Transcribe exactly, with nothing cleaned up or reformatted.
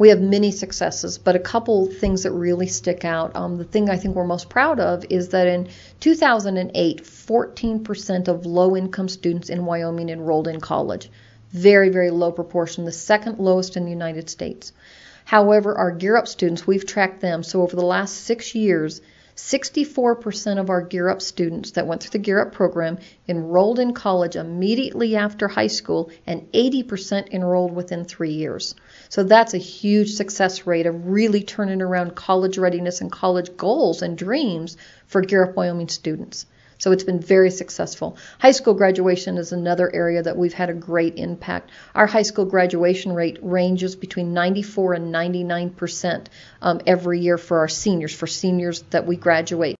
We have many successes, but a couple things that really stick out. Um, the thing I think we're most proud of is that in two thousand eight, fourteen percent of low-income students in Wyoming enrolled in college. Very, very low proportion, the second lowest in the United States. However, our Gear Up students, we've tracked them. So over the last six years, sixty-four percent of our Gear Up students that went through the Gear Up program enrolled in college immediately after high school, and eighty percent enrolled within three years. So that's a huge success rate of really turning around college readiness and college goals and dreams for Gear Up Wyoming students. So it's been very successful. High school graduation is another area that we've had a great impact. Our high school graduation rate ranges between ninety-four and ninety-nine percent um, every year for our seniors, for seniors that we graduate.